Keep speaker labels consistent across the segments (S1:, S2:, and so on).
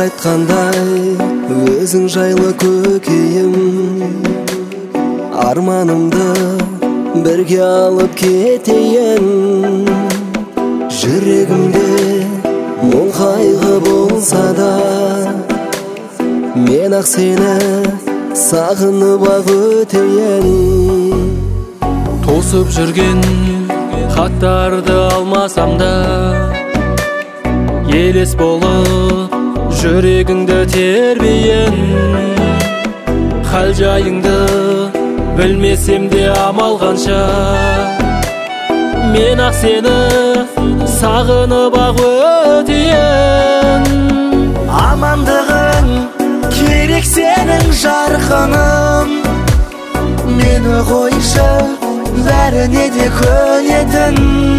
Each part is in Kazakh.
S1: айтқандай өзің жайлы көкейім, арманымды бірге алып кетейін. Жүрегімде мұң қайғы болса да, мен ақ сені сағынып ақ өтейін.
S2: Тосып жүрген хаттарды алмасам да, елес болып жүрегіңді тербейін. Хал жайыңды білмесем де амал қанша, мен ақ сені сағынып ақ өтейін.
S1: Амандығың керек сенің жарқыным, мені қойшы бәріне де көнетін.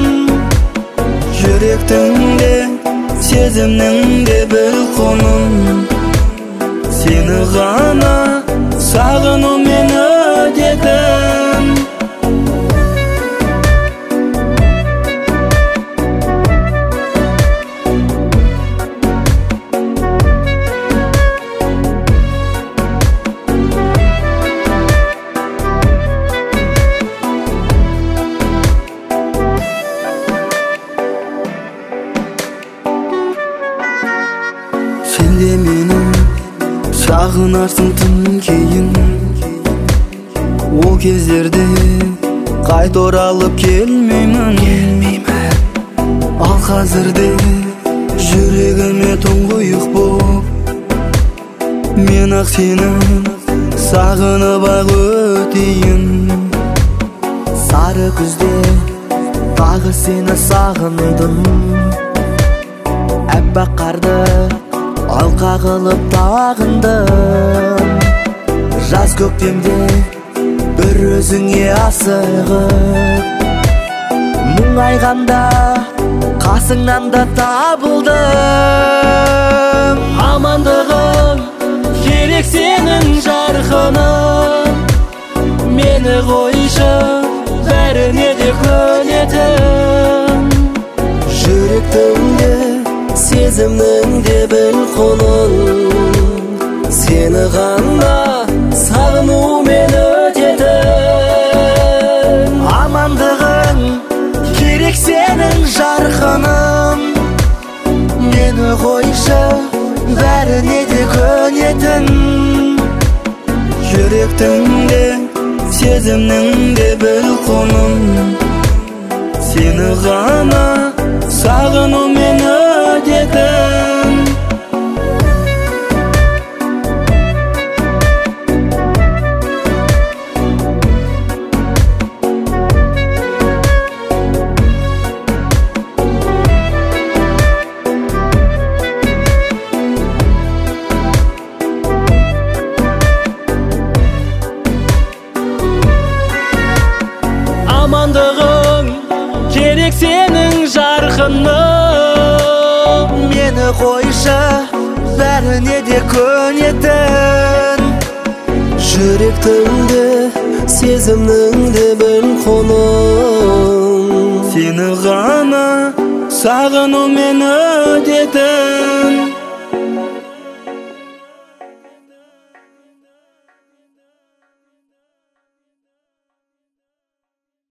S1: Жүректің де сезімнің де бір құным, сені ғана сағынумен өтетін. Сен де мені сағынарсың тым кейін, ол кездерде қайта оралып келмеймін. Ал қазірде жүрегіме тұңғиық боп, мен ақ сені сағынып ақ өтейін. Сары күзде тағы сені сағындым, әппақ қарды алқа қылып тағындым. Жаз көктемде бір өзіңе асығып, мұңайғанда қасыңнан да табылдым. Амандығым керек сенің жарқыным, мені қойшы бәріне де көнетін. Жүректімде сезімнің де бір құным, сені ғана сағынумен өтетін. Амандығың керек сенің жарқыным, мені қойшы бәріне де көнетін. Жүректің де сезімнің де бір құным, сені ғана сағынумен өтетін.
S2: Амандығың керек сенің жарқыным,
S1: мені қойшы бәріне де көнетін. Жүректімде сезімнің де бір құным, сені ғана сағынумен